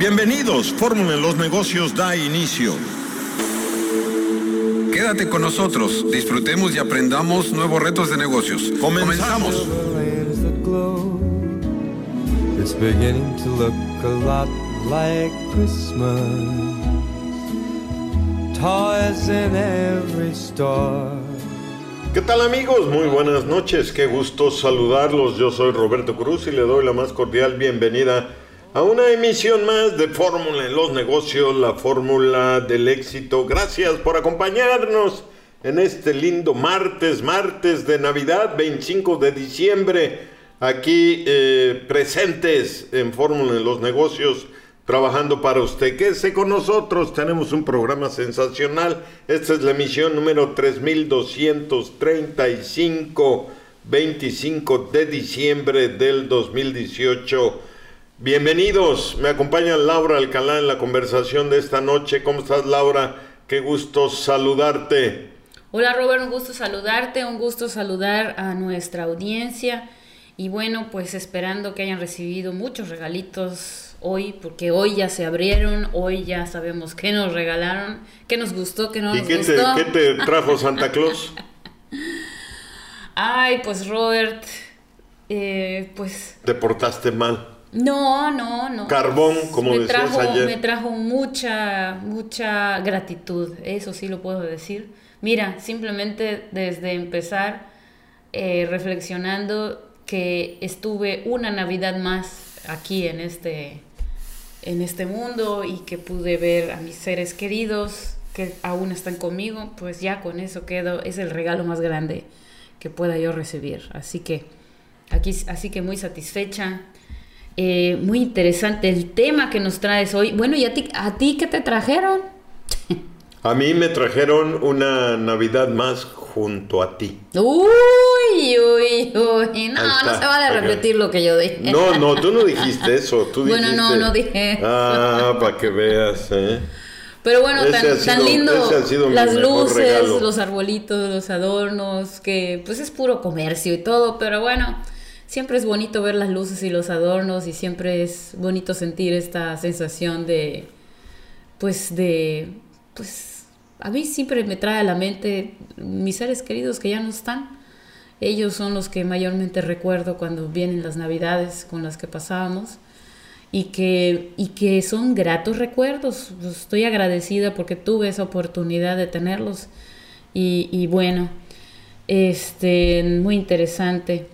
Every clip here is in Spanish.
Bienvenidos, Fórmula en los Negocios da inicio. Quédate con nosotros, disfrutemos y aprendamos nuevos retos de negocios. ¡Comenzamos! It's beginning to look a lot like Christmas. Toys in every store. ¿Qué tal, amigos? Muy buenas noches, qué gusto saludarlos. Yo soy Roberto Cruz y le doy la más cordial bienvenida a una emisión más de Fórmula en los Negocios, la fórmula del éxito. Gracias por acompañarnos en este lindo martes de Navidad, 25 de diciembre, aquí presentes en Fórmula en los Negocios, trabajando para usted. Quédese con nosotros, tenemos un programa sensacional. Esta es la emisión número 3235, 25 de diciembre del 2018. Bienvenidos, me acompaña Laura Alcalá en la conversación de esta noche. ¿Cómo estás, Laura? Qué gusto saludarte. Hola, Robert, un gusto saludarte, un gusto saludar a nuestra audiencia. Y bueno, pues esperando que hayan recibido muchos regalitos hoy, porque hoy ya se abrieron, hoy ya sabemos qué nos regalaron, qué nos gustó, qué no nos gustó. ¿Qué te trajo Santa Claus? Ay, pues Robert, pues... ¿Te portaste mal? No. Carbón, como decías ayer. Me trajo mucha gratitud, eso sí lo puedo decir. Mira, simplemente desde empezar reflexionando que estuve una Navidad más aquí en este mundo y que pude ver a mis seres queridos que aún están conmigo, pues ya con eso quedo, es el regalo más grande que pueda yo recibir. Así que muy satisfecha. Muy interesante el tema que nos traes hoy. Bueno, ¿y a ti qué te trajeron? A mí me trajeron una Navidad más junto a ti. Uy. No se vale repetir lo que yo dije. No, tú no dijiste eso. Tú bueno, dijiste, no dije. Para que veas, Pero bueno, tan lindo, las luces, regalo. Los arbolitos, los adornos, que pues es puro comercio y todo, pero bueno, siempre es bonito ver las luces y los adornos y siempre es bonito sentir esta sensación de a mí siempre me trae a la mente mis seres queridos que ya no están. Ellos son los que mayormente recuerdo cuando vienen las Navidades con las que pasábamos y que son gratos recuerdos. Estoy agradecida porque tuve esa oportunidad de tenerlos y bueno, muy interesante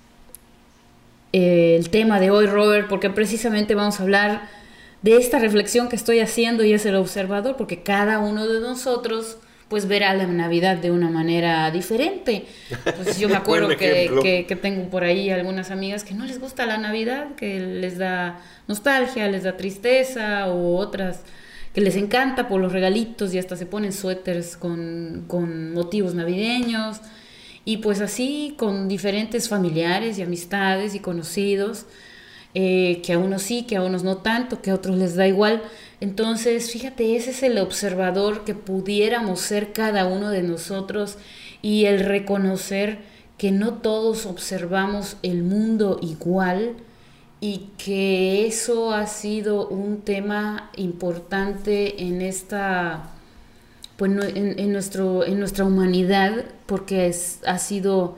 el tema de hoy, Robert, porque precisamente vamos a hablar de esta reflexión que estoy haciendo y es el observador, porque cada uno de nosotros pues verá la Navidad de una manera diferente. Pues yo me acuerdo que tengo por ahí algunas amigas que no les gusta la Navidad, que les da nostalgia, les da tristeza, o otras que les encanta por los regalitos y hasta se ponen suéteres con motivos navideños. Y pues así con diferentes familiares y amistades y conocidos, que a unos sí, que a unos no tanto, que a otros les da igual. Entonces, fíjate, ese es el observador que pudiéramos ser cada uno de nosotros y el reconocer que no todos observamos el mundo igual y que eso ha sido un tema importante en esta... pues en nuestra humanidad, porque ha sido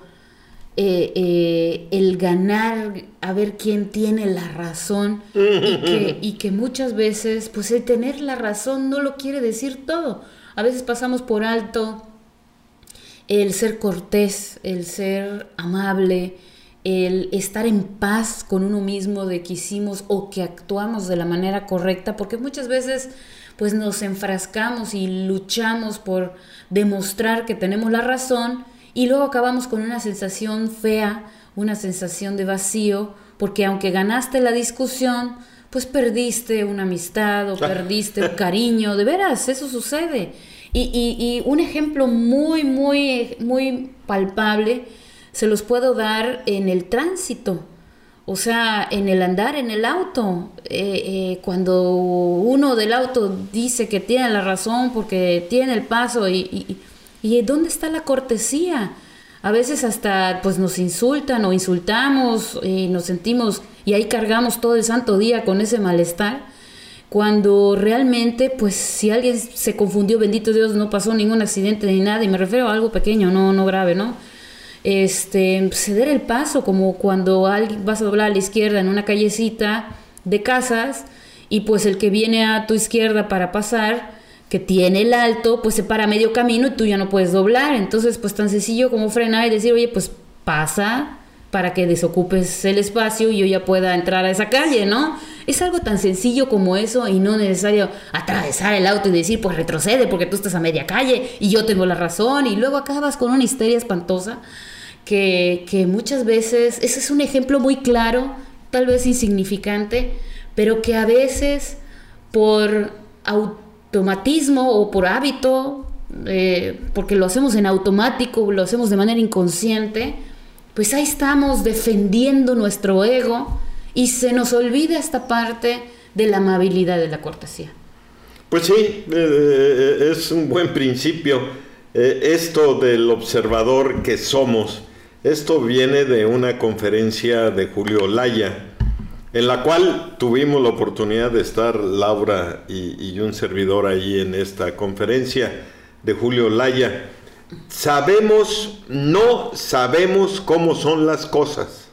el ganar, a ver quién tiene la razón, y que muchas veces pues el tener la razón no lo quiere decir todo. A veces pasamos por alto el ser cortés, el ser amable, el estar en paz con uno mismo de que hicimos o que actuamos de la manera correcta, porque muchas veces pues nos enfrascamos y luchamos por demostrar que tenemos la razón y luego acabamos con una sensación fea, una sensación de vacío, porque aunque ganaste la discusión, pues perdiste una amistad o perdiste un cariño, de veras, eso sucede. Y un ejemplo muy palpable se los puedo dar en el tránsito. O sea, en el andar en el auto, cuando uno del auto dice que tiene la razón porque tiene el paso y ¿dónde está la cortesía? A veces hasta pues nos insultan o insultamos y nos sentimos y ahí cargamos todo el santo día con ese malestar cuando realmente, pues si alguien se confundió, bendito Dios, no pasó ningún accidente ni nada, y me refiero a algo pequeño, no grave, ¿no? Ceder el paso, como cuando vas a doblar a la izquierda en una callecita de casas, y pues el que viene a tu izquierda para pasar, que tiene el alto, pues se para a medio camino y tú ya no puedes doblar. Entonces, pues tan sencillo como frenar y decir, oye, pues pasa para que desocupes el espacio y yo ya pueda entrar a esa calle, ¿no? Es algo tan sencillo como eso, y no necesario atravesar el auto y decir, pues retrocede porque tú estás a media calle y yo tengo la razón, y luego acabas con una histeria espantosa que muchas veces, ese es un ejemplo muy claro, tal vez insignificante, pero que a veces por automatismo o por hábito, porque lo hacemos en automático, lo hacemos de manera inconsciente, pues ahí estamos defendiendo nuestro ego y se nos olvida esta parte de la amabilidad, de la cortesía. Pues sí, es un buen principio. Esto del observador que somos, esto viene de una conferencia de Julio Olaya, en la cual tuvimos la oportunidad de estar Laura y un servidor ahí en esta conferencia de Julio Olaya. No sabemos cómo son las cosas,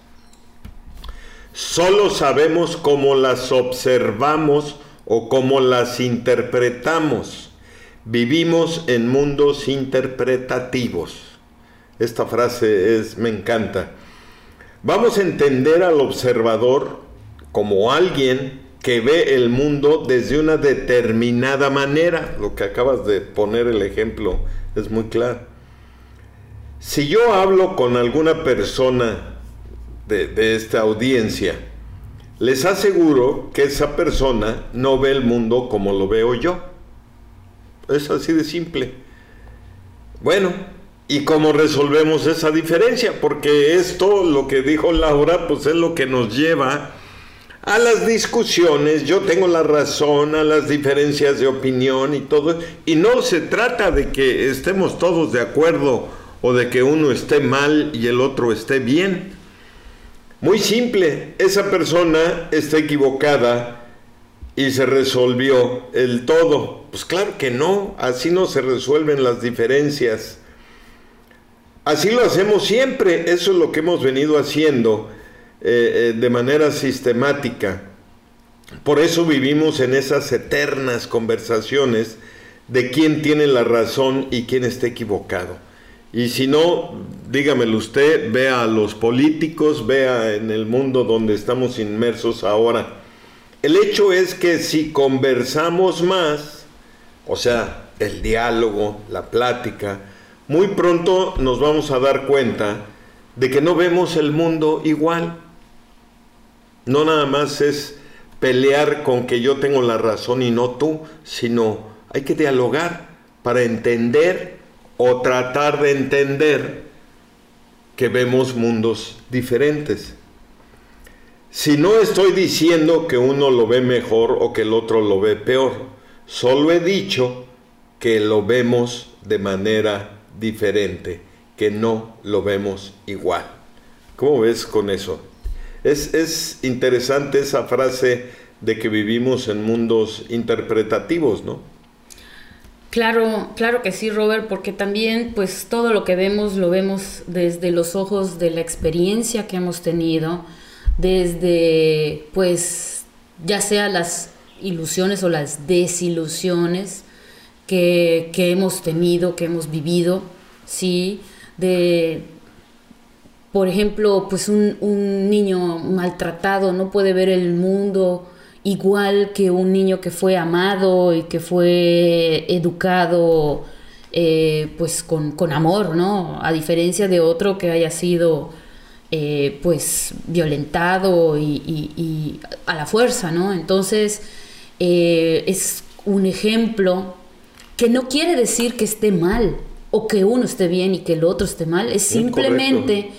solo sabemos cómo las observamos o cómo las interpretamos. Vivimos en mundos interpretativos. Esta frase me encanta. Vamos a entender al observador como alguien que ve el mundo desde una determinada manera. Lo que acabas de poner el ejemplo es muy claro. Si yo hablo con alguna persona de esta audiencia, les aseguro que esa persona no ve el mundo como lo veo yo. Es así de simple. Bueno, ¿y cómo resolvemos esa diferencia? Porque esto, lo que dijo Laura, pues es lo que nos lleva a las discusiones. Yo tengo la razón, a las diferencias de opinión y todo. Y no se trata de que estemos todos de acuerdo o de que uno esté mal y el otro esté bien. Muy simple, esa persona está equivocada y se resolvió el todo. Pues claro que no, así no se resuelven las diferencias. Así lo hacemos siempre, eso es lo que hemos venido haciendo de manera sistemática. Por eso vivimos en esas eternas conversaciones de quién tiene la razón y quién está equivocado. Y si no, dígamelo usted, vea a los políticos, vea en el mundo donde estamos inmersos ahora. El hecho es que si conversamos más, o sea, el diálogo, la plática, muy pronto nos vamos a dar cuenta de que no vemos el mundo igual. No nada más es pelear con que yo tengo la razón y no tú, sino hay que dialogar para entender o tratar de entender que vemos mundos diferentes. Si no estoy diciendo que uno lo ve mejor o que el otro lo ve peor, solo he dicho que lo vemos de manera diferente, que no lo vemos igual. ¿Cómo ves con eso? Es interesante esa frase de que vivimos en mundos interpretativos, ¿no? Claro que sí, Robert, porque también pues todo lo que vemos lo vemos desde los ojos de la experiencia que hemos tenido, desde pues ya sea las ilusiones o las desilusiones que hemos tenido, que hemos vivido, ¿sí? Por ejemplo, pues un niño maltratado no puede ver el mundo igual que un niño que fue amado y que fue educado pues con amor, ¿no? A diferencia de otro que haya sido pues violentado y a la fuerza, ¿no? Entonces es un ejemplo que no quiere decir que esté mal o que uno esté bien y que el otro esté mal, es simplemente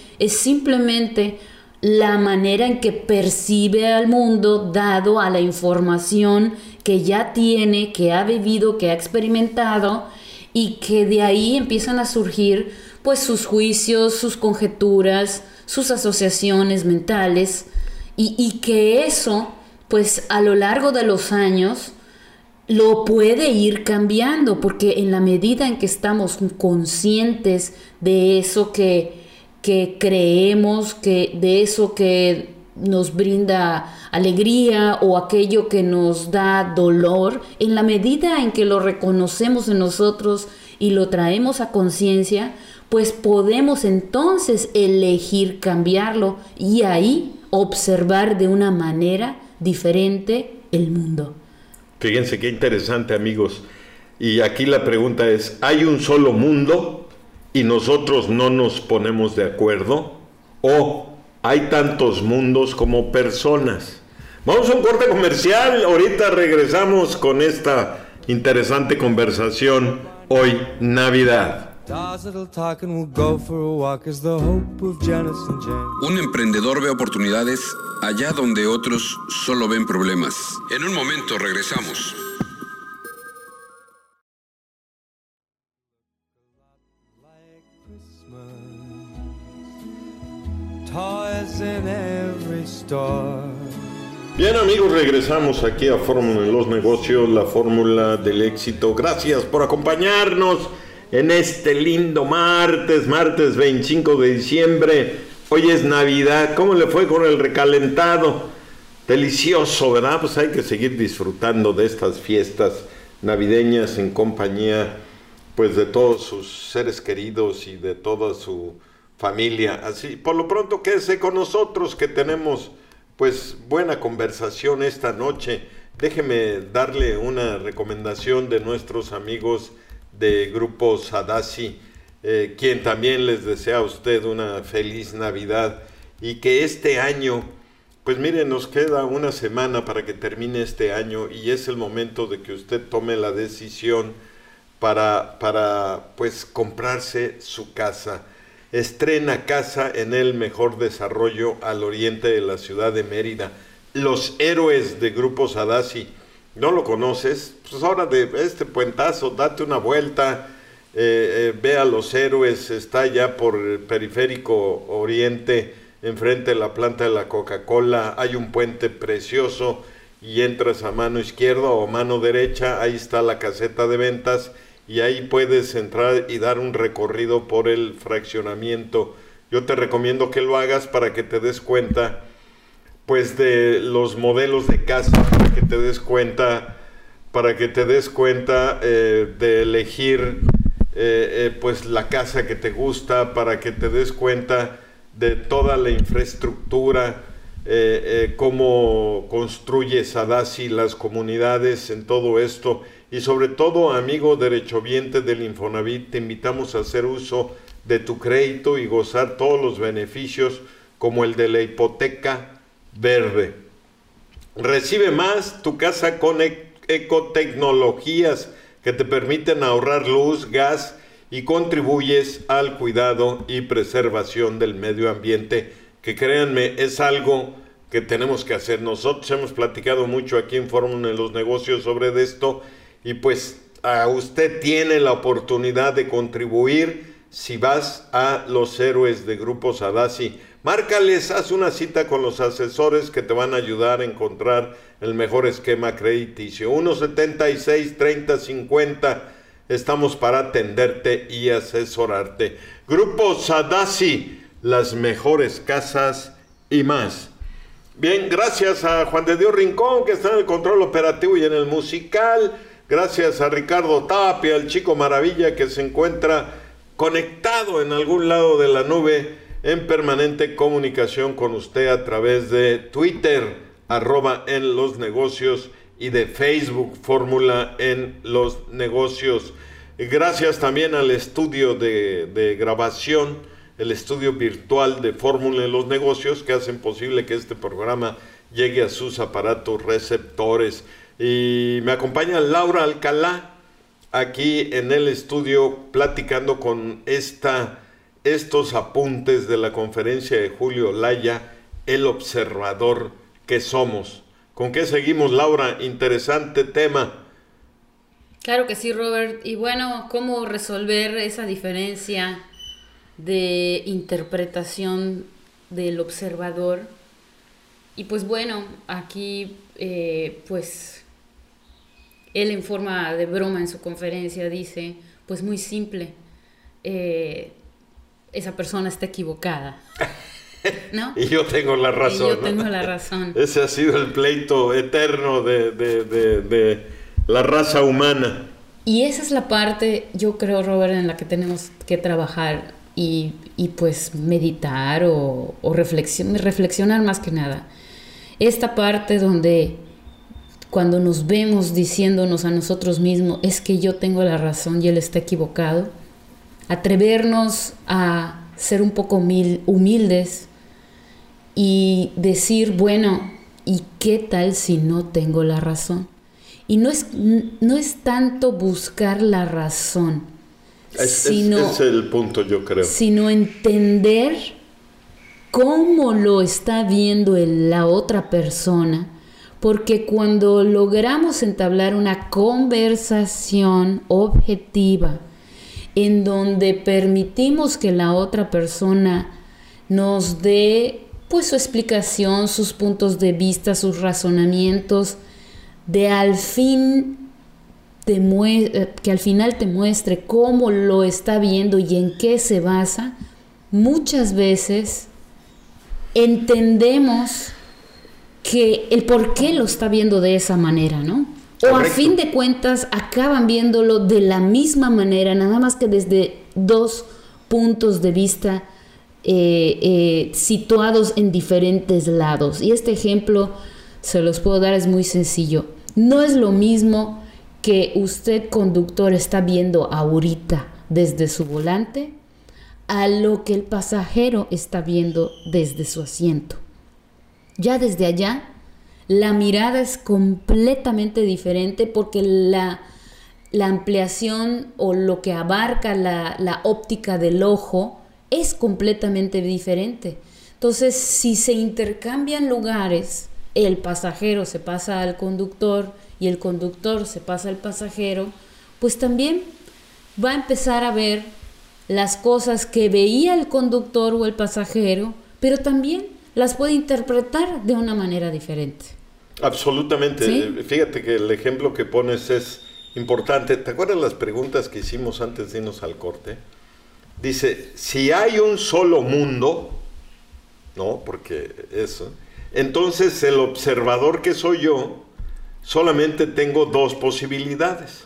la manera en que percibe al mundo dado a la información que ya tiene, que ha vivido, que ha experimentado, y que de ahí empiezan a surgir pues sus juicios, sus conjeturas, sus asociaciones mentales, y que eso pues a lo largo de los años lo puede ir cambiando, porque en la medida en que estamos conscientes de eso que creemos, de eso que nos brinda alegría o aquello que nos da dolor, en la medida en que lo reconocemos en nosotros y lo traemos a conciencia, pues podemos entonces elegir cambiarlo y ahí observar de una manera diferente el mundo. Fíjense qué interesante, amigos. Y aquí la pregunta es, ¿hay un solo mundo y nosotros no nos ponemos de acuerdo? ¿O hay tantos mundos como personas? Vamos a un corte comercial. Ahorita regresamos con esta interesante conversación. Hoy, Navidad. Un emprendedor ve oportunidades allá donde otros solo ven problemas. En un momento regresamos. Bien, amigos, regresamos aquí a Fórmula en los Negocios, la fórmula del éxito. Gracias por acompañarnos en este lindo martes 25 de diciembre. Hoy es Navidad. ¿Cómo le fue con el recalentado? Delicioso, ¿verdad? Pues hay que seguir disfrutando de estas fiestas navideñas en compañía, pues, de todos sus seres queridos y de toda su familia. Así, por lo pronto, quédese con nosotros, que tenemos, pues, buena conversación esta noche. Déjeme darle una recomendación de nuestros amigos de Grupo Sadassi, quien también les desea a usted una feliz Navidad, y que este año, pues miren, nos queda una semana para que termine este año, y es el momento de que usted tome la decisión para pues comprarse su casa. Estrena casa en el mejor desarrollo al oriente de la ciudad de Mérida. Los Héroes de Grupo Sadassi. ¿No lo conoces? Pues ahora de este puentazo, date una vuelta, ve a Los Héroes. Está ya por el periférico oriente, enfrente de la planta de la Coca-Cola. Hay un puente precioso y entras a mano izquierda o mano derecha. Ahí está la caseta de ventas y ahí puedes entrar y dar un recorrido por el fraccionamiento. Yo te recomiendo que lo hagas para que te des cuenta, pues, de los modelos de casa, para que te des cuenta de elegir pues la casa que te gusta, para que te des cuenta de toda la infraestructura, cómo construye Sadassi las comunidades en todo esto. Y sobre todo, amigo derechohabiente del Infonavit, te invitamos a hacer uso de tu crédito y gozar todos los beneficios, como el de la hipoteca verde. Recibe más tu casa con ecotecnologías que te permiten ahorrar luz, gas y contribuyes al cuidado y preservación del medio ambiente, que créanme, es algo que tenemos que hacer. Nosotros hemos platicado mucho aquí en Fórmula en los Negocios sobre esto, y pues usted tiene la oportunidad de contribuir si vas a Los Héroes de Grupo Sadassi. Márcales, haz una cita con los asesores que te van a ayudar a encontrar el mejor esquema crediticio. 176-30-50. Estamos para atenderte y asesorarte. Grupo Sadassi, las mejores casas y más. Bien, gracias a Juan de Dios Rincón, que está en el control operativo y en el musical. Gracias a Ricardo Tapia, el chico maravilla, que se encuentra conectado en algún lado de la nube, en permanente comunicación con usted a través de Twitter, @en los negocios, y de Facebook, Fórmula en los Negocios. Gracias también al estudio de grabación, el estudio virtual de Fórmula en los Negocios, que hacen posible que este programa llegue a sus aparatos receptores. Y me acompaña Laura Alcalá aquí en el estudio, platicando con estos apuntes de la conferencia de Julio Laya, El Observador que somos. ¿Con qué seguimos, Laura? Interesante tema. Claro que sí, Robert. Y bueno, ¿cómo resolver esa diferencia de interpretación del observador Y pues bueno, aquí pues él en forma de broma en su conferencia dice, pues muy simple, esa persona está equivocada, ¿no? Y yo tengo la razón. Y yo tengo la razón. Ese ha sido el pleito eterno de la raza humana. Y esa es la parte, yo creo, Robert, en la que tenemos que trabajar y pues meditar o reflexionar más que nada. Esta parte donde cuando nos vemos diciéndonos a nosotros mismos, es que yo tengo la razón y él está equivocado, atrevernos a ser un poco humildes y decir, bueno, ¿y qué tal si no tengo la razón? Y no es tanto buscar la razón, sino, es el punto, yo creo. Sino entender cómo lo está viendo la otra persona, porque cuando logramos entablar una conversación objetiva en donde permitimos que la otra persona nos dé pues su explicación, sus puntos de vista, sus razonamientos, que al final te muestre cómo lo está viendo y en qué se basa, muchas veces entendemos que el por qué lo está viendo de esa manera, ¿no? O a fin de cuentas acaban viéndolo de la misma manera, nada más que desde dos puntos de vista situados en diferentes lados. Y este ejemplo se los puedo dar, es muy sencillo. No es lo mismo que usted, conductor, está viendo ahorita desde su volante a lo que el pasajero está viendo desde su asiento. Ya desde allá, la mirada es completamente diferente porque la ampliación o lo que abarca la óptica del ojo es completamente diferente. Entonces, si se intercambian lugares, el pasajero se pasa al conductor y el conductor se pasa al pasajero, pues también va a empezar a ver las cosas que veía el conductor o el pasajero, pero también las puede interpretar de una manera diferente. Absolutamente. ¿Sí? Fíjate que el ejemplo que pones es importante. ¿Te acuerdas las preguntas que hicimos antes de irnos al corte? Dice, si hay un solo mundo, ¿no? Porque eso, entonces el observador que soy yo, solamente tengo dos posibilidades.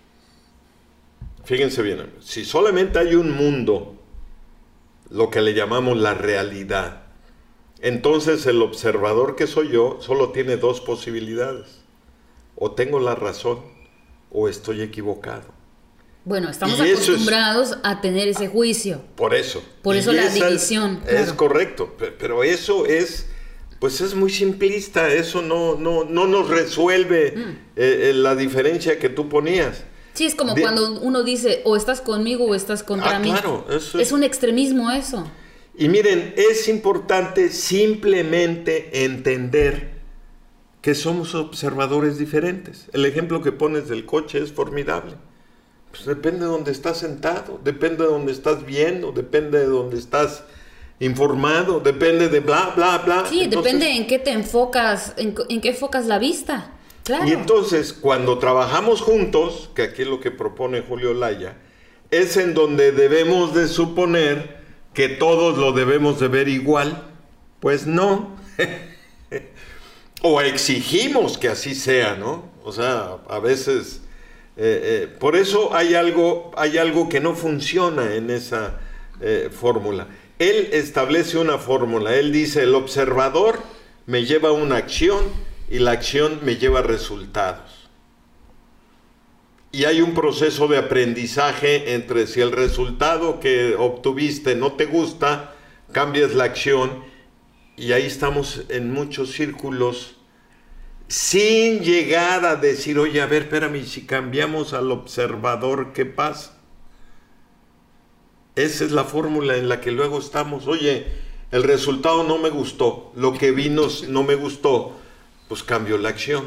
Fíjense bien, si solamente hay un mundo, lo que le llamamos la realidad, entonces el observador que soy yo solo tiene dos posibilidades. O tengo la razón o estoy equivocado. Bueno, estamos acostumbrados a tener ese juicio. Por eso. Por eso la división. Es claro. correcto, pero eso es, pues es muy simplista, eso no nos resuelve la diferencia que tú ponías. Sí, es como cuando uno dice, o estás conmigo o estás contra mí. Claro, eso es un extremismo eso. Y miren, es importante simplemente entender que somos observadores diferentes. El ejemplo que pones del coche es formidable. Pues depende de dónde estás sentado, depende de dónde estás viendo, depende de dónde estás informado, depende de bla, bla, bla. Sí, entonces, depende en qué te enfocas, en qué enfocas la vista. Claro. Y entonces, cuando trabajamos juntos, que aquí es lo que propone Julio Laya, es en donde debemos de suponer que todos lo debemos de ver igual. Pues no. O exigimos que así sea, ¿no? O sea, a veces... por eso hay algo que no funciona en esa fórmula. Él establece una fórmula. Él dice, el observador me lleva a una acción y la acción me lleva a resultados. Y hay un proceso de aprendizaje entre si el resultado que obtuviste no te gusta, cambias la acción, y ahí estamos en muchos círculos sin llegar a decir, oye, a ver, espérame, si cambiamos al observador, ¿qué pasa? Esa es la fórmula en la que luego estamos. Oye, el resultado no me gustó, lo que vino no me gustó, pues cambio la acción.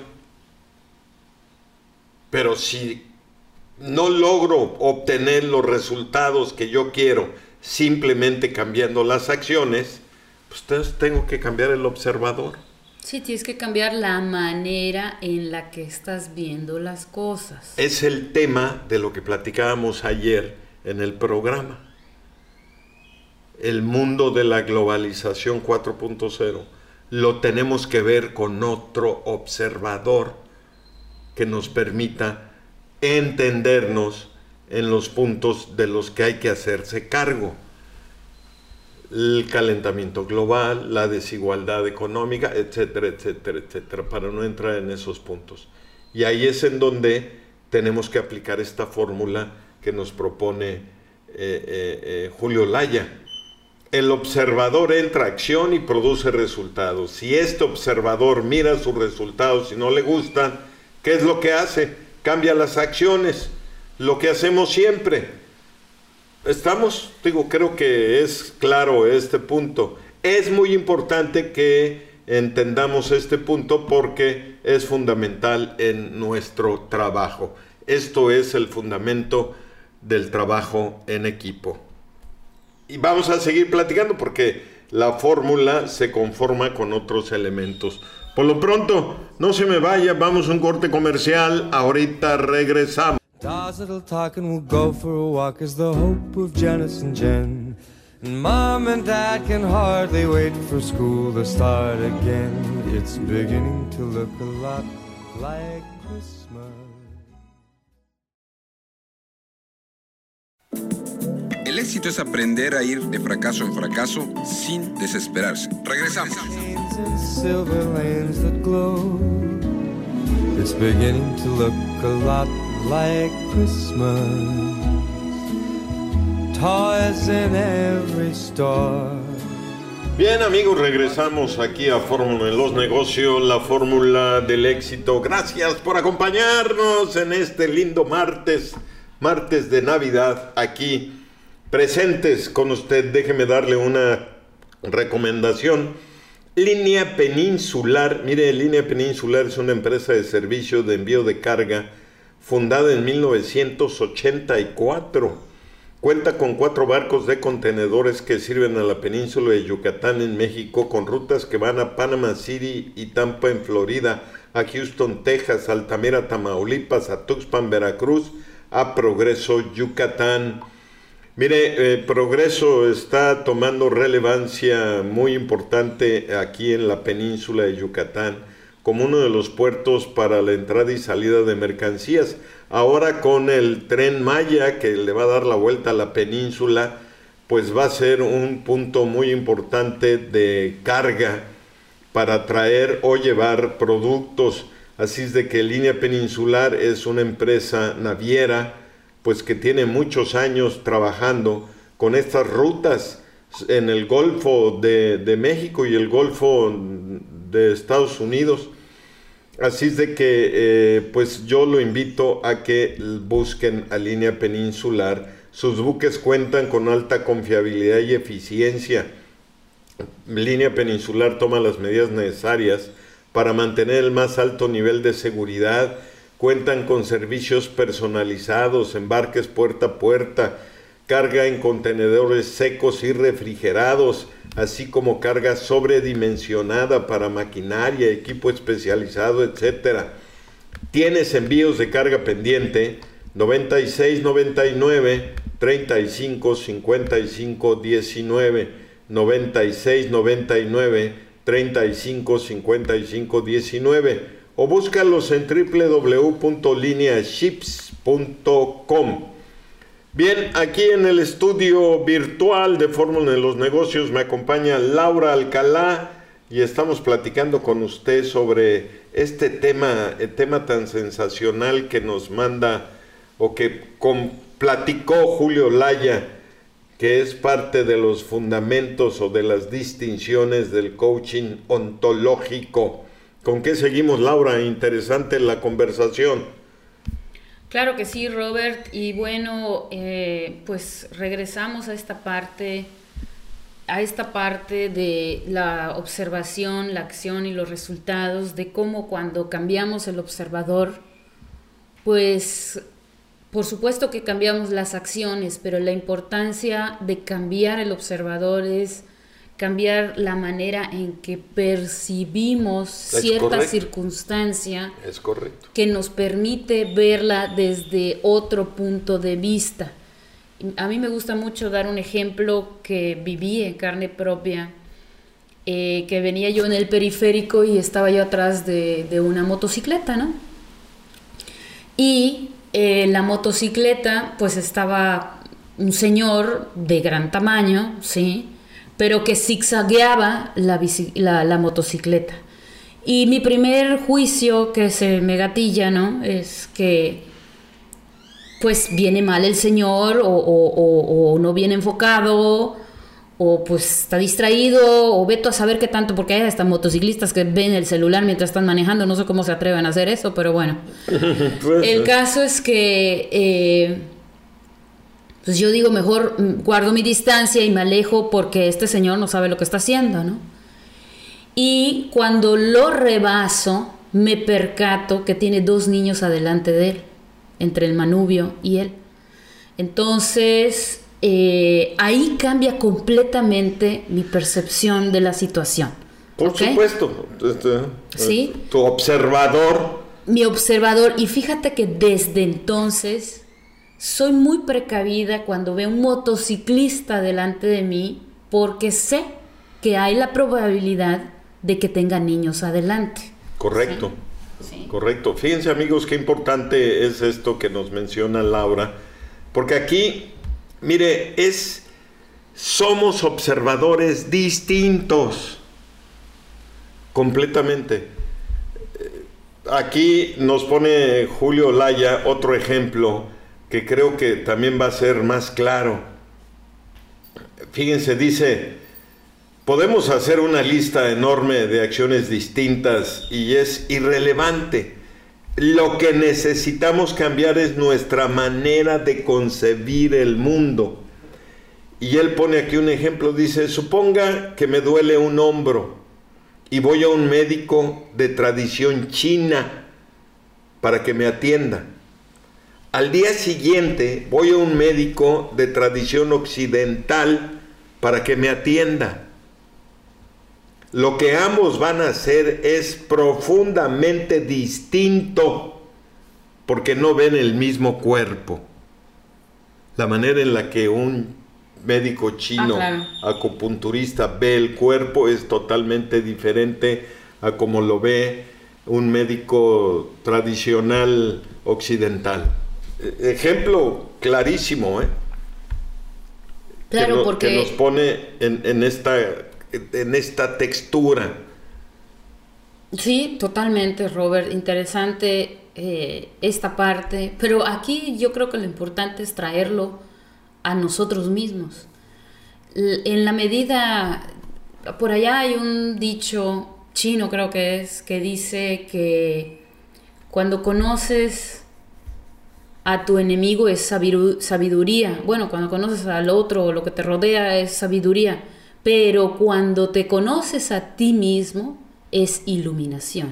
Pero si no logro obtener los resultados que yo quiero simplemente cambiando las acciones, pues entonces tengo que cambiar el observador. Sí, tienes que cambiar la manera en la que estás viendo las cosas. Es el tema de lo que platicábamos ayer en el programa. El mundo de la globalización 4.0 lo tenemos que ver con otro observador que nos permita entendernos en los puntos de los que hay que hacerse cargo. El calentamiento global, la desigualdad económica, etcétera, etcétera, etcétera, para no entrar en esos puntos. Y ahí es en donde tenemos que aplicar esta fórmula que nos propone Julio Laya. El observador entra a acción y produce resultados. Si este observador mira sus resultados y no le gustan, ¿qué es lo que hace? Cambia las acciones, lo que hacemos siempre. ¿Estamos? Creo que es claro este punto. Es muy importante que entendamos este punto porque es fundamental en nuestro trabajo. Esto es el fundamento del trabajo en equipo. Y vamos a seguir platicando porque la fórmula se conforma con otros elementos. Por lo pronto, no se me vaya, vamos a un corte comercial, ahorita regresamos. Does little talk and we'll go for a walk is the hope of Janice and Jen. And Mom and Dad can hardly wait for school to start again. It's beginning to look a lot like Christmas. El éxito es aprender a ir de fracaso en fracaso sin desesperarse. Regresamos. Chains and silver lanes that glow. It's beginning to look a lot like Christmas. Toys in every store. Bien amigos, regresamos aquí a Fórmula en los Negocios, la fórmula del éxito. Gracias por acompañarnos en este lindo martes de Navidad, aquí presentes con usted. Déjeme darle una recomendación. Línea Peninsular. Mire, Línea Peninsular es una empresa de servicio de envío de carga fundada en 1984. Cuenta con 4 barcos de contenedores que sirven a la península de Yucatán en México, con rutas que van a Panama City y Tampa en Florida, a Houston, Texas, Altamira, Tamaulipas, a Tuxpan, Veracruz, a Progreso, Yucatán. Mire, Progreso está tomando relevancia muy importante aquí en la península de Yucatán como uno de los puertos para la entrada y salida de mercancías. Ahora con el Tren Maya, que le va a dar la vuelta a la península, pues va a ser un punto muy importante de carga para traer o llevar productos. Así es de que Línea Peninsular es una empresa naviera, pues que tiene muchos años trabajando con estas rutas en el Golfo de México y el Golfo de Estados Unidos. Así es de que pues yo lo invito a que busquen a Línea Peninsular. Sus buques cuentan con alta confiabilidad y eficiencia. Línea Peninsular toma las medidas necesarias para mantener el más alto nivel de seguridad. Cuentan con servicios personalizados, embarques puerta a puerta, carga en contenedores secos y refrigerados, así como carga sobredimensionada para maquinaria, equipo especializado, etc. Tienes envíos de carga pendiente 9699 35 55 19 9699 35 55 19 o búscalos en www.lineaships.com. Bien, aquí en el estudio virtual de Fórmula de los Negocios me acompaña Laura Alcalá y estamos platicando con usted sobre este tema, el tema tan sensacional que nos manda o que platicó Julio Laya, que es parte de los fundamentos o de las distinciones del coaching ontológico. ¿Con qué seguimos, Laura? Interesante la conversación. Claro que sí, Robert, y bueno, pues regresamos a esta parte de la observación, la acción y los resultados, de cómo cuando cambiamos el observador, pues por supuesto que cambiamos las acciones, pero la importancia de cambiar el observador es cambiar la manera en que percibimos cierta circunstancia. Es correcto. Que nos permite verla desde otro punto de vista. A mí me gusta mucho dar un ejemplo que viví en carne propia, que venía yo en el periférico y estaba yo atrás de una motocicleta, ¿no? Y la motocicleta, pues estaba un señor de gran tamaño, ¿sí?, pero que zigzagueaba la motocicleta. Y mi primer juicio que se me gatilla, ¿no?, es que pues viene mal el señor, o no viene enfocado, o pues está distraído, o veto a saber qué tanto, porque hay hasta motociclistas que ven el celular mientras están manejando. No sé cómo se atreven a hacer eso, pero bueno. El caso es que pues yo digo, mejor guardo mi distancia y me alejo, porque este señor no sabe lo que está haciendo, ¿no? Y cuando lo rebaso, me percato que tiene 2 niños adelante de él, entre el manubrio y él. Entonces, ahí cambia completamente mi percepción de la situación. Por supuesto. ¿Sí? Tu observador. Mi observador. Y fíjate que desde entonces soy muy precavida cuando veo un motociclista delante de mí, porque sé que hay la probabilidad de que tenga niños adelante. Correcto. Sí. Correcto. Fíjense, amigos, qué importante es esto que nos menciona Laura, porque aquí, mire, somos observadores distintos, completamente. Aquí nos pone Julio Laya otro ejemplo que creo que también va a ser más claro. Fíjense, dice: podemos hacer una lista enorme de acciones distintas y es irrelevante. Lo que necesitamos cambiar es nuestra manera de concebir el mundo. Y él pone aquí un ejemplo, dice: suponga que me duele un hombro y voy a un médico de tradición china para que me atienda. Al día siguiente voy a un médico de tradición occidental para que me atienda. Lo que ambos van a hacer es profundamente distinto, porque no ven el mismo cuerpo. La manera en la que un médico chino, acupunturista, ve el cuerpo es totalmente diferente a como lo ve un médico tradicional occidental. Ejemplo clarísimo, Claro, porque que nos pone en esta textura. Sí, totalmente, Robert. Interesante esta parte, pero aquí yo creo que lo importante es traerlo a nosotros mismos. En la medida, por allá hay un dicho chino, creo que dice que cuando conoces a tu enemigo es sabiduría. Bueno, cuando conoces al otro o lo que te rodea es sabiduría, pero cuando te conoces a ti mismo es iluminación.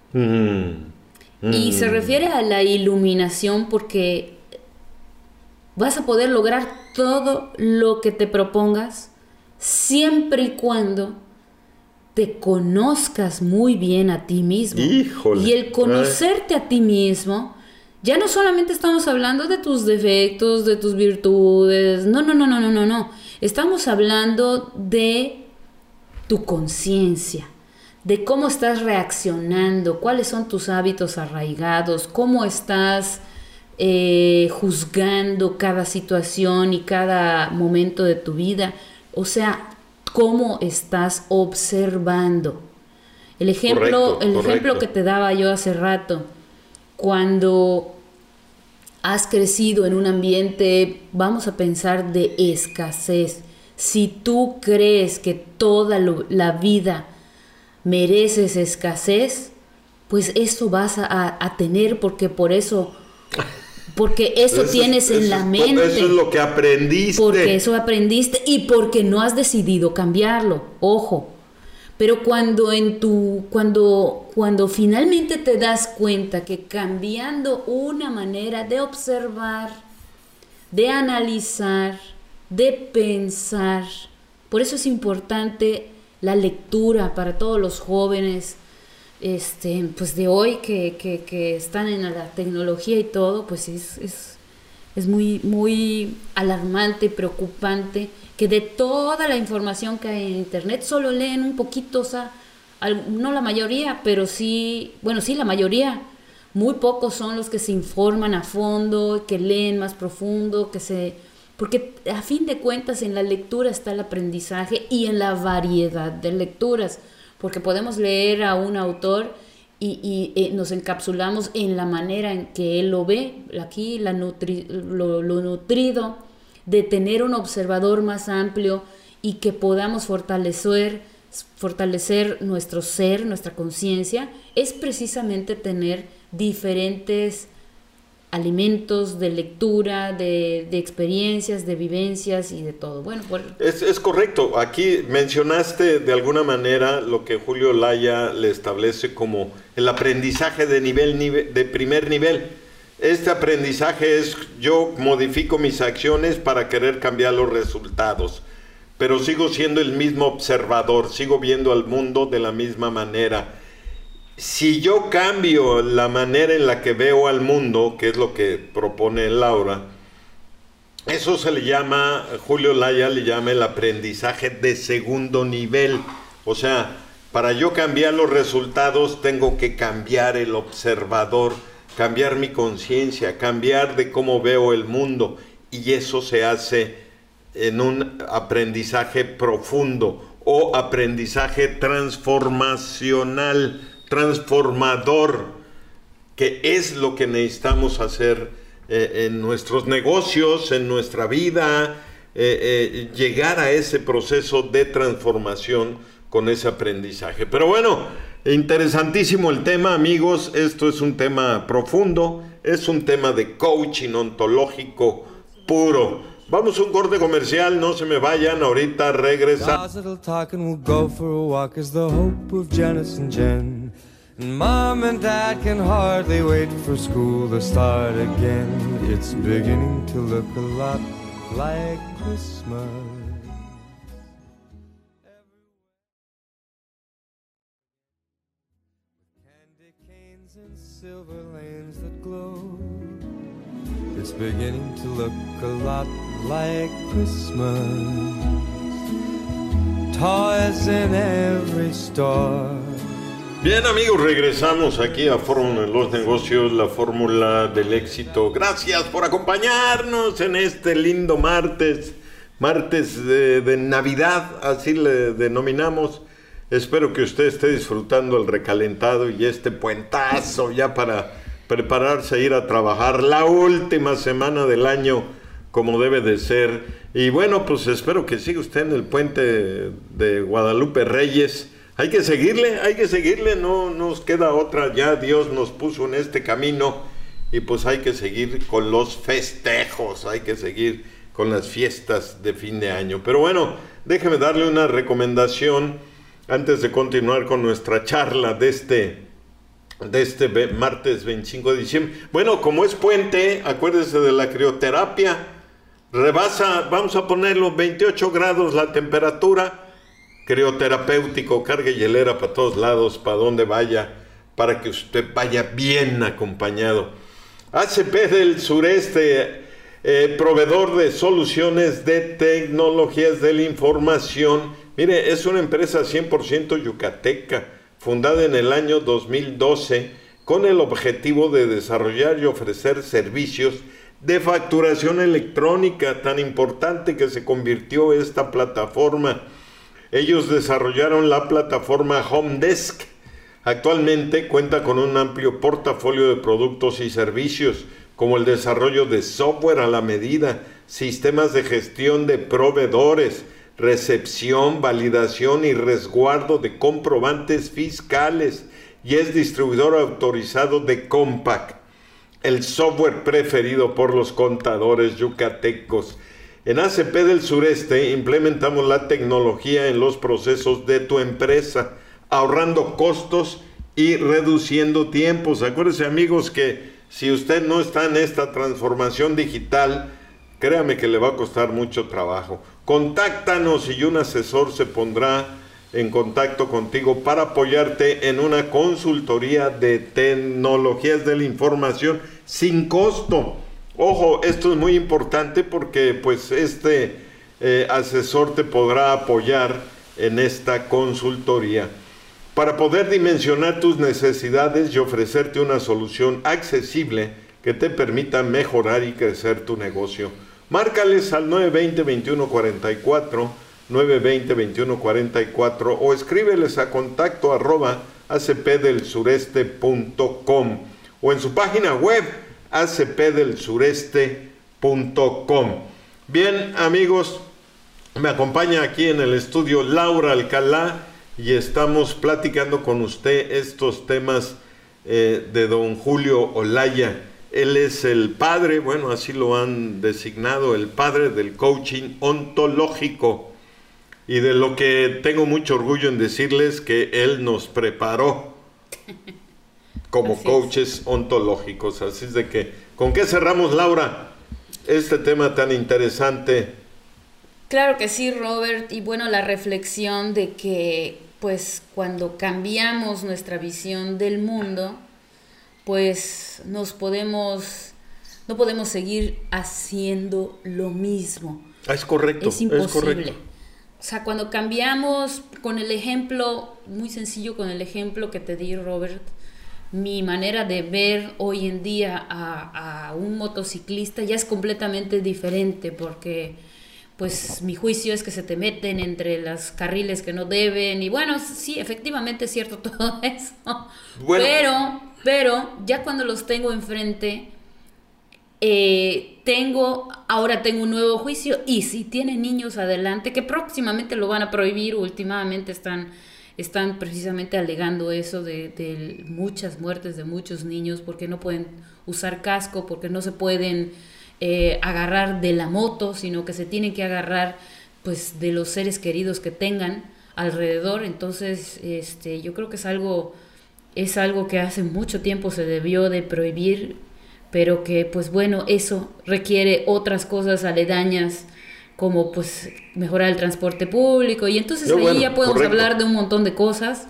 Y se refiere a la iluminación porque vas a poder lograr todo lo que te propongas siempre y cuando te conozcas muy bien a ti mismo. Híjole. Y el conocerte a ti mismo, ya no solamente estamos hablando de tus defectos, de tus virtudes, no. Estamos hablando de tu conciencia, de cómo estás reaccionando, cuáles son tus hábitos arraigados, cómo estás juzgando cada situación y cada momento de tu vida. O sea, cómo estás observando. El ejemplo que te daba yo hace rato, cuando has crecido en un ambiente, vamos a pensar, de escasez. Si tú crees que toda la vida mereces escasez, pues eso vas a tener, porque eso tienes en la mente. Eso es lo que aprendiste. Porque eso aprendiste y porque no has decidido cambiarlo. Ojo. Pero cuando finalmente te das cuenta que cambiando una manera de observar, de analizar, de pensar, Por eso es importante la lectura para todos los jóvenes, pues de hoy que están en la tecnología y todo, pues es muy, muy alarmante y preocupante que de toda la información que hay en internet solo leen un poquito, o sea, no la mayoría, pero sí, bueno, sí la mayoría. Muy pocos son los que se informan a fondo, que leen más profundo, porque a fin de cuentas en la lectura está el aprendizaje y en la variedad de lecturas, porque podemos leer a un autor y nos encapsulamos en la manera en que él lo ve, aquí lo nutrido de tener un observador más amplio y que podamos fortalecer nuestro ser, nuestra conciencia, es precisamente tener diferentes alimentos de lectura, de experiencias, de vivencias y de todo. Bueno, es correcto. Aquí mencionaste de alguna manera lo que Julio Olaya le establece como el aprendizaje de primer nivel. Este aprendizaje es: yo modifico mis acciones para querer cambiar los resultados, pero sigo siendo el mismo observador, sigo viendo al mundo de la misma manera. Si yo cambio la manera en la que veo al mundo, que es lo que propone Laura, eso se le llama, Julio Olaya le llama el aprendizaje de segundo nivel. O sea, para yo cambiar los resultados tengo que cambiar el observador, cambiar mi conciencia, cambiar de cómo veo el mundo, y eso se hace en un aprendizaje profundo o aprendizaje transformacional, transformador, que es lo que necesitamos hacer en nuestros negocios, en nuestra vida, llegar a ese proceso de transformación con ese aprendizaje. Pero bueno, interesantísimo el tema, amigos. Esto es un tema profundo, es un tema de coaching ontológico puro. Vamos a un corte comercial, no se me vayan, ahorita regresamos. Mom and Dad can hardly wait for school to start again. It's beginning to look a lot like Christmas. Candy canes and silver lanes that glow. It's beginning to look a lot like Christmas. Toys in every store. Bien, amigos, regresamos aquí a Fórmula de los Negocios, la fórmula del éxito. Gracias por acompañarnos en este lindo martes de Navidad, así le denominamos. Espero que usted esté disfrutando el recalentado y este puentazo ya para prepararse a ir a trabajar la última semana del año como debe de ser. Y bueno, pues espero que siga usted en el puente de Guadalupe Reyes. Hay que seguirle, no nos queda otra, ya Dios nos puso en este camino y pues hay que seguir con los festejos, hay que seguir con las fiestas de fin de año. Pero bueno, déjeme darle una recomendación antes de continuar con nuestra charla de este martes 25 de diciembre. Bueno, como es puente, acuérdese de la crioterapia, vamos a ponerlo 28 grados la temperatura. Crioterapéutico, carga hielera para todos lados, para donde vaya, para que usted vaya bien acompañado. ACP del Sureste, proveedor de soluciones de tecnologías de la información. Mire, es una empresa 100% yucateca, fundada en el año 2012, con el objetivo de desarrollar y ofrecer servicios de facturación electrónica, tan importante que se convirtió esta plataforma. Ellos desarrollaron la plataforma HomeDesk. Actualmente cuenta con un amplio portafolio de productos y servicios, como el desarrollo de software a la medida, sistemas de gestión de proveedores, recepción, validación y resguardo de comprobantes fiscales, y es distribuidor autorizado de Compaq, el software preferido por los contadores yucatecos. En ACP del Sureste implementamos la tecnología en los procesos de tu empresa, ahorrando costos y reduciendo tiempos. Acuérdense, amigos, que si usted no está en esta transformación digital, créame que le va a costar mucho trabajo. Contáctanos y un asesor se pondrá en contacto contigo para apoyarte en una consultoría de tecnologías de la información sin costo. Ojo, esto es muy importante porque pues asesor te podrá apoyar en esta consultoría para poder dimensionar tus necesidades y ofrecerte una solución accesible que te permita mejorar y crecer tu negocio. Márcales al 920-2144, 920-2144 o escríbeles a contacto@acpdelsureste.com o en su página web acpdelsureste.com. Bien, amigos, me acompaña aquí en el estudio Laura Alcalá y estamos platicando con usted estos temas de don Julio Olaya. Él es el padre, bueno, así lo han designado, el padre del coaching ontológico. Y de lo que tengo mucho orgullo en decirles que él nos preparó como coaches ontológicos. Así es de que, ¿con qué cerramos, Laura, este tema tan interesante? Claro que sí, Robert. Y bueno, la reflexión de que, pues, cuando cambiamos nuestra visión del mundo, pues no podemos seguir haciendo lo mismo. Es correcto. Es imposible. Es correcto. O sea, cuando cambiamos con el ejemplo, muy sencillo, con el ejemplo que te di, Robert, mi manera de ver hoy en día a un motociclista ya es completamente diferente, porque pues mi juicio es que se te meten entre los carriles que no deben, y bueno, sí, efectivamente es cierto todo eso, bueno. pero ya cuando los tengo enfrente, ahora tengo un nuevo juicio, y si tienen niños adelante, que próximamente lo van a prohibir, últimamente están precisamente alegando eso de muchas muertes de muchos niños, porque no pueden usar casco, porque no se pueden agarrar de la moto, sino que se tienen que agarrar pues de los seres queridos que tengan alrededor. Entonces yo creo que es algo que hace mucho tiempo se debió de prohibir, pero que pues bueno, eso requiere otras cosas aledañas, como pues mejorar el transporte público, y entonces ahí ya podemos hablar de un montón de cosas,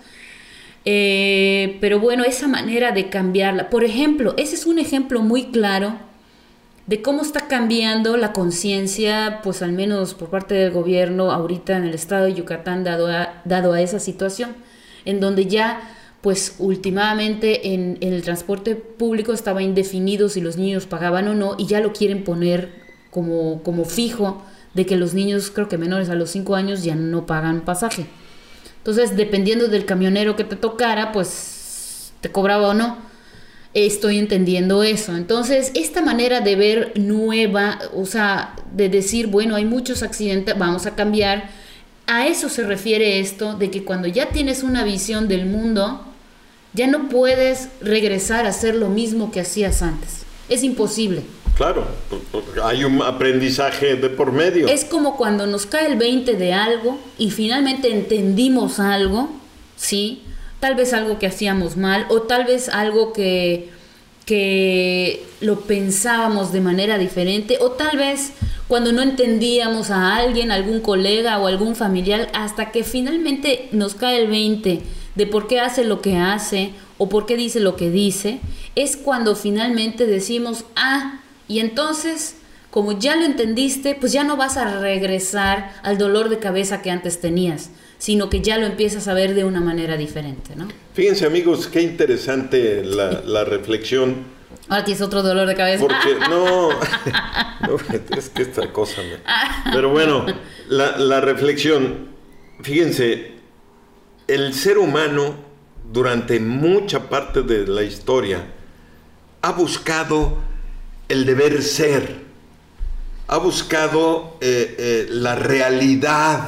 pero bueno, esa manera de cambiarla, por ejemplo, ese es un ejemplo muy claro de cómo está cambiando la conciencia, pues al menos por parte del gobierno ahorita en el estado de Yucatán, dado a esa situación, en donde ya pues últimamente en el transporte público estaba indefinido si los niños pagaban o no, y ya lo quieren poner como fijo, de que los niños, creo que menores a los 5 años, ya no pagan pasaje. Entonces, dependiendo del camionero que te tocara, pues te cobraba o no. Estoy entendiendo eso. Entonces, esta manera de ver nueva, o sea, de decir, bueno, hay muchos accidentes, vamos a cambiar. A eso se refiere esto, de que cuando ya tienes una visión del mundo, ya no puedes regresar a hacer lo mismo que hacías antes. Es imposible. Claro, hay un aprendizaje de por medio. Es como cuando nos cae el 20 de algo y finalmente entendimos algo, ¿sí? Tal vez algo que hacíamos mal, o tal vez algo que lo pensábamos de manera diferente, o tal vez cuando no entendíamos a alguien, algún colega o algún familiar, hasta que finalmente nos cae el 20 de por qué hace lo que hace o por qué dice lo que dice, es cuando finalmente decimos, y entonces, como ya lo entendiste, pues ya no vas a regresar al dolor de cabeza que antes tenías, sino que ya lo empiezas a ver de una manera diferente, ¿no? Fíjense, amigos, qué interesante la reflexión. Ahora tienes otro dolor de cabeza. Porque no, es que esta cosa Pero bueno, la reflexión, fíjense, el ser humano durante mucha parte de la historia ha buscado el deber ser, ha buscado la realidad,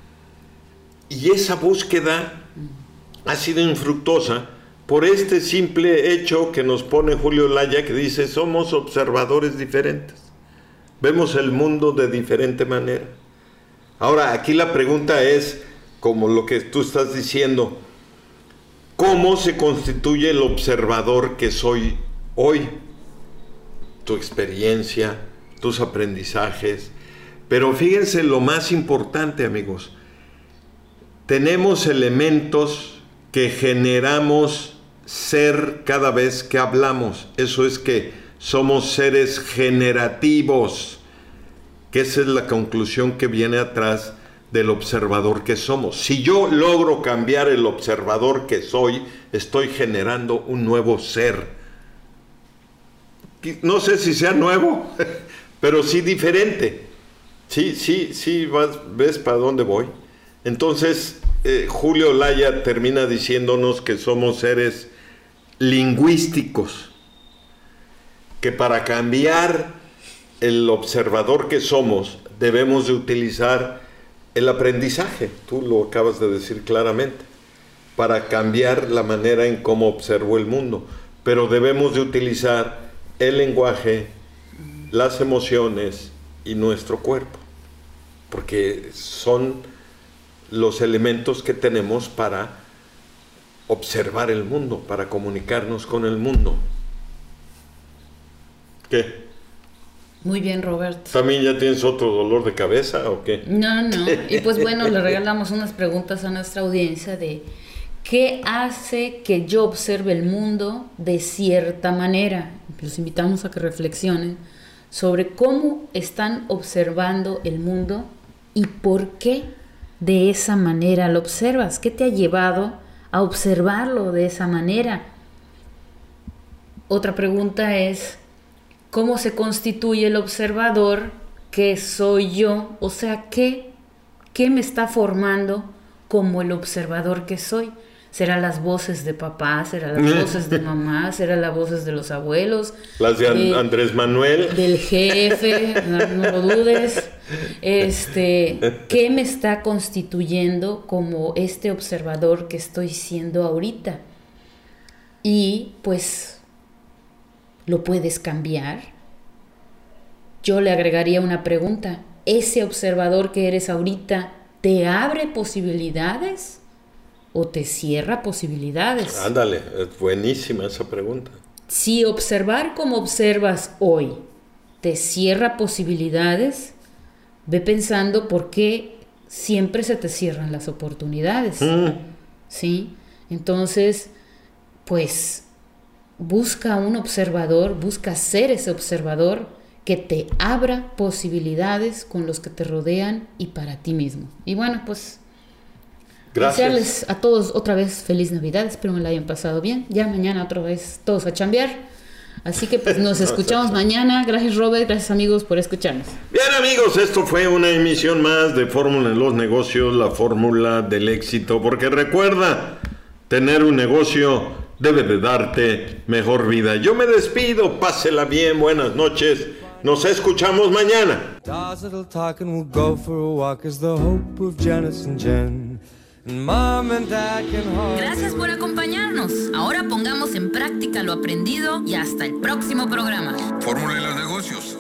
y esa búsqueda ha sido infructuosa por este simple hecho que nos pone Julio Olaya, que dice: somos observadores diferentes, vemos el mundo de diferente manera. Ahora, aquí la pregunta es, como lo que tú estás diciendo, ¿cómo se constituye el observador que soy hoy? Tu experiencia, tus aprendizajes. Pero fíjense lo más importante, amigos. Tenemos elementos que generamos ser cada vez que hablamos. Eso es que somos seres generativos, que esa es la conclusión que viene atrás del observador que somos. Si yo logro cambiar el observador que soy, estoy generando un nuevo ser. No sé si sea nuevo, pero sí diferente. Sí, ¿ves para dónde voy? Entonces, Julio Olaya termina diciéndonos que somos seres lingüísticos, que para cambiar el observador que somos, debemos de utilizar el aprendizaje. Tú lo acabas de decir claramente, para cambiar la manera en cómo observo el mundo. Pero debemos de utilizar el lenguaje, las emociones y nuestro cuerpo, porque son los elementos que tenemos para observar el mundo, para comunicarnos con el mundo. ¿Qué? Muy bien, Roberto. ¿También ya tienes otro dolor de cabeza o qué? No. Y pues bueno, le regalamos unas preguntas a nuestra audiencia de ¿qué hace que yo observe el mundo de cierta manera? Los invitamos a que reflexionen sobre cómo están observando el mundo y por qué de esa manera lo observas. ¿Qué te ha llevado a observarlo de esa manera? Otra pregunta es ¿cómo se constituye el observador que soy yo? O sea, ¿qué me está formando como el observador que soy? ¿Serán las voces de papá? ¿Serán las voces de mamá? ¿Serán las voces de los abuelos? Las de Andrés Manuel. Del jefe, no lo dudes. ¿Qué me está constituyendo como este observador que estoy siendo ahorita? Y pues, ¿lo puedes cambiar? Yo le agregaría una pregunta. ¿Ese observador que eres ahorita te abre posibilidades o te cierra posibilidades? Ándale, es buenísima esa pregunta. Si observar como observas hoy te cierra posibilidades, ve pensando por qué siempre se te cierran las oportunidades. ¿Sí? Entonces, pues, busca un observador, busca ser ese observador que te abra posibilidades con los que te rodean y para ti mismo. Y bueno, pues desearles a todos otra vez feliz Navidad, espero que la hayan pasado bien. Ya mañana otra vez todos a chambear. Así que pues nos escuchamos mañana. Gracias, Robert, gracias amigos por escucharnos. Bien, amigos, esto fue una emisión más de Fórmula en los Negocios, la fórmula del éxito, porque recuerda, tener un negocio debe de darte mejor vida. Yo me despido, pásela bien, buenas noches. Nos escuchamos mañana. Gracias por acompañarnos. Ahora pongamos en práctica lo aprendido y hasta el próximo programa. Fórmula de los negocios.